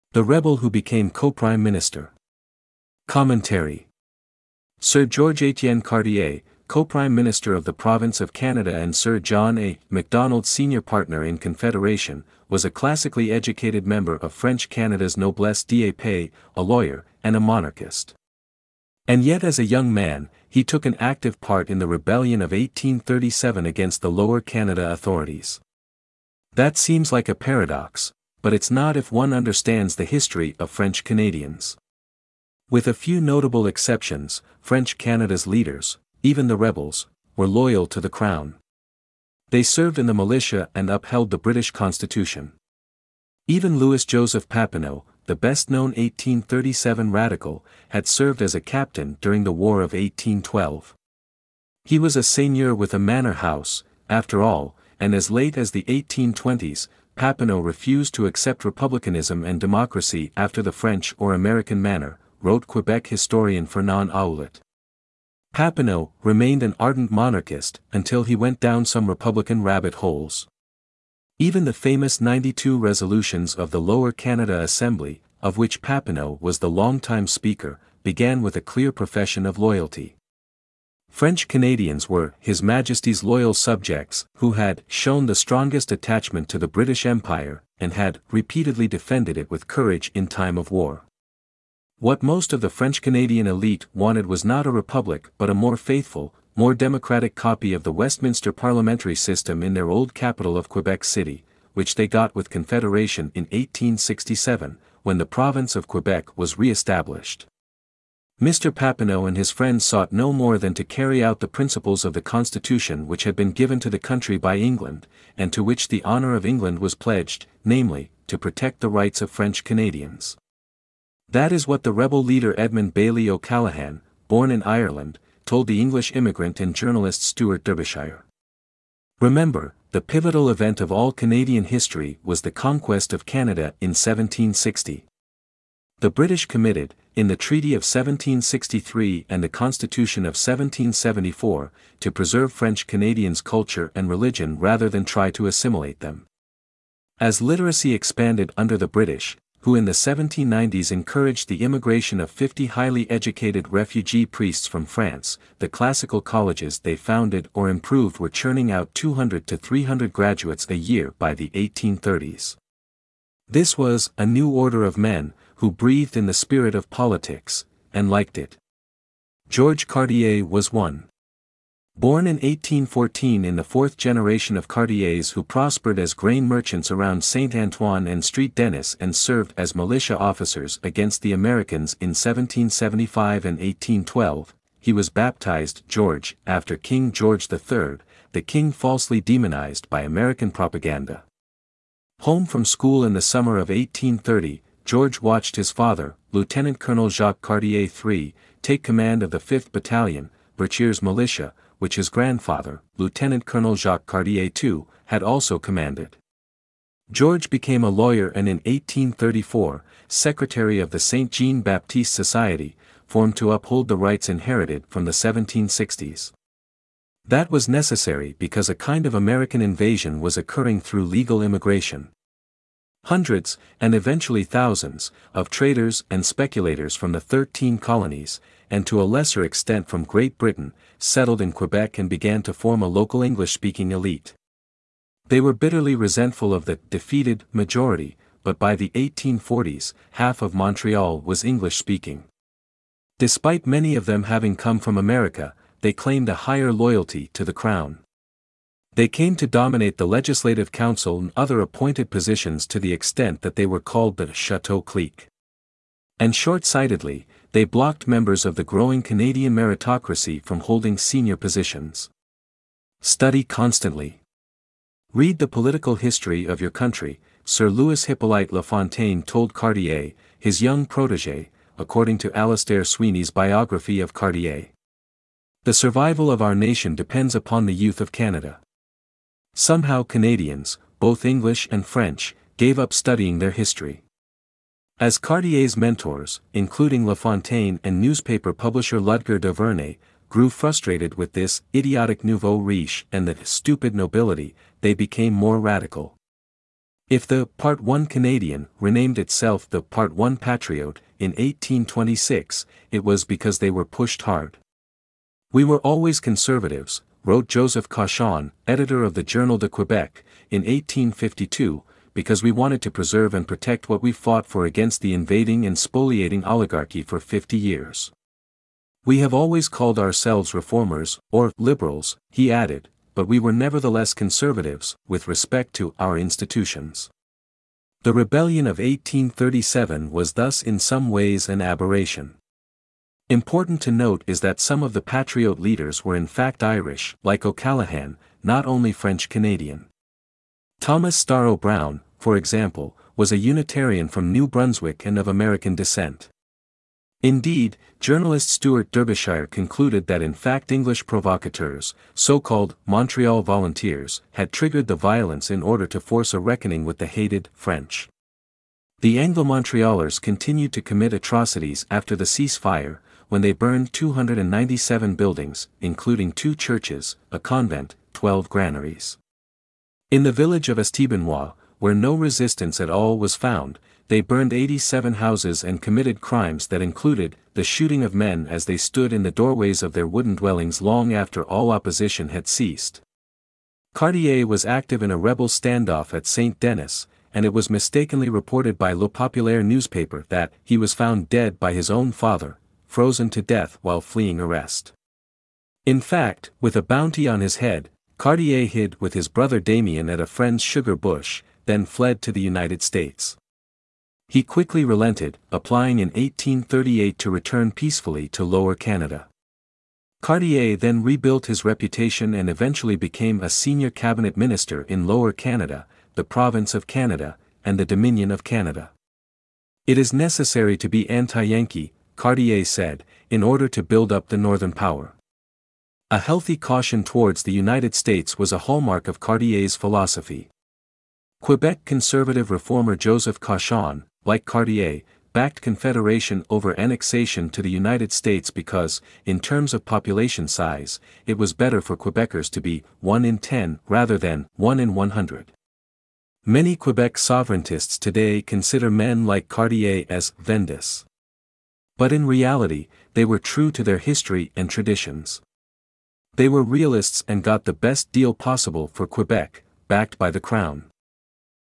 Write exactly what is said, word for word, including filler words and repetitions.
The rebel who became co-prime minister. Commentary. Sir George Etienne Cartier, co-prime minister of the province of Canada and Sir John A. Macdonald senior partner in Confederation, was a classically educated member of French Canada's noblesse d'épée, a lawyer, and a monarchist. And yet as a young man, he took an active part in the rebellion of eighteen thirty-seven against the Lower Canada authorities. That seems like a paradox, but it's not if one understands the history of French Canadians. With a few notable exceptions, French Canada's leaders, even the rebels, were loyal to the crown. They served in the militia and upheld the British Constitution. Even Louis-Joseph Papineau, the best-known eighteen thirty-seven radical, had served as a captain during the War of eighteen twelve. He was a seigneur with a manor house, after all, and as late as the eighteen twenties, Papineau refused to accept republicanism and democracy after the French or American manner, wrote Quebec historian Fernand Ouellet. Papineau remained an ardent monarchist until he went down some Republican rabbit holes. Even the famous ninety-two resolutions of the Lower Canada Assembly, of which Papineau was the longtime speaker, began with a clear profession of loyalty. French Canadians were His Majesty's loyal subjects who had shown the strongest attachment to the British Empire and had repeatedly defended it with courage in time of war. What most of the French Canadian elite wanted was not a republic but a more faithful, more democratic copy of the Westminster parliamentary system in their old capital of Quebec City, which they got with Confederation in eighteen sixty-seven, when the province of Quebec was re-established. Mister Papineau and his friends sought no more than to carry out the principles of the Constitution which had been given to the country by England, and to which the honour of England was pledged, namely, to protect the rights of French Canadians. That is what the rebel leader Edmund Bailey O'Callaghan, born in Ireland, told the English immigrant and journalist Stuart Derbyshire. Remember, the pivotal event of all Canadian history was the conquest of Canada in seventeen sixty. The British committed, in the Treaty of seventeen sixty-three and the Constitution of seventeen seventy-four, to preserve French Canadians' culture and religion rather than try to assimilate them. As literacy expanded under the British, who in the seventeen nineties encouraged the immigration of fifty highly educated refugee priests from France, the classical colleges they founded or improved were churning out two hundred to three hundred graduates a year by the eighteen thirties. This was a new order of men, who breathed in the spirit of politics, and liked it. George Cartier was one. Born in eighteen fourteen in the fourth generation of Cartiers who prospered as grain merchants around Saint Antoine and Street Dennis and served as militia officers against the Americans in seventeen seventy-five and eighteen twelve, he was baptized George after King George the Third, the king falsely demonized by American propaganda. Home from school in the summer of eighteen thirty, George watched his father, Lieutenant Colonel Jacques Cartier the third, take command of the fifth Battalion, Berthier's militia, which his grandfather, Lieutenant Colonel Jacques Cartier the second, had also commanded. George became a lawyer and in eighteen thirty-four, secretary of the Saint Jean-Baptiste Society, formed to uphold the rights inherited from the seventeen sixties. That was necessary because a kind of American invasion was occurring through legal immigration. Hundreds, and eventually thousands, of traders and speculators from the thirteen colonies, and to a lesser extent from Great Britain, settled in Quebec and began to form a local English-speaking elite. They were bitterly resentful of the defeated majority, but by the eighteen forties, half of Montreal was English-speaking. Despite many of them having come from America, they claimed a higher loyalty to the crown. They came to dominate the Legislative Council and other appointed positions to the extent that they were called the Chateau clique. And short-sightedly, they blocked members of the growing Canadian meritocracy from holding senior positions. Study constantly. Read the political history of your country, Sir Louis Hippolyte Lafontaine told Cartier, his young protégé, according to Alastair Sweeney's biography of Cartier. The survival of our nation depends upon the youth of Canada. Somehow Canadians, both English and French, gave up studying their history. As Cartier's mentors, including Lafontaine and newspaper publisher Ludger Duvernay, grew frustrated with this idiotic nouveau riche and the stupid nobility, they became more radical. If the Part one Canadian renamed itself the Part one Patriot in eighteen twenty-six, it was because they were pushed hard. We were always conservatives, wrote Joseph Cauchon, editor of the Journal de Quebec, in eighteen fifty-two, because we wanted to preserve and protect what we fought for against the invading and spoliating oligarchy for fifty years. We have always called ourselves reformers, or liberals, he added, but we were nevertheless conservatives, with respect to our institutions. The rebellion of eighteen thirty-seven was thus in some ways an aberration. Important to note is that some of the Patriot leaders were in fact Irish, like O'Callaghan, not only French-Canadian. Thomas Starrow Brown, for example, was a Unitarian from New Brunswick and of American descent. Indeed, journalist Stuart Derbyshire concluded that in fact English provocateurs, so-called Montreal Volunteers, had triggered the violence in order to force a reckoning with the hated French. The Anglo-Montrealers continued to commit atrocities after the ceasefire, when they burned two hundred ninety-seven buildings, including two churches, a convent, twelve granaries. In the village of Estebenois, where no resistance at all was found, they burned eighty-seven houses and committed crimes that included the shooting of men as they stood in the doorways of their wooden dwellings long after all opposition had ceased. Cartier was active in a rebel standoff at Saint Denis, and it was mistakenly reported by Le Populaire newspaper that he was found dead by his own father, frozen to death while fleeing arrest. In fact, with a bounty on his head, Cartier hid with his brother Damien at a friend's sugar bush, then fled to the United States. He quickly relented, applying in eighteen thirty-eight to return peacefully to Lower Canada. Cartier then rebuilt his reputation and eventually became a senior cabinet minister in Lower Canada, the Province of Canada, and the Dominion of Canada. It is necessary to be anti-Yankee, Cartier said, in order to build up the northern power. A healthy caution towards the United States was a hallmark of Cartier's philosophy. Quebec conservative reformer Joseph Cauchon, like Cartier, backed Confederation over annexation to the United States because, in terms of population size, it was better for Quebecers to be one in ten rather than one in one hundred. Many Quebec sovereigntists today consider men like Cartier as vendis. But in reality, they were true to their history and traditions. They were realists and got the best deal possible for Quebec, backed by the Crown.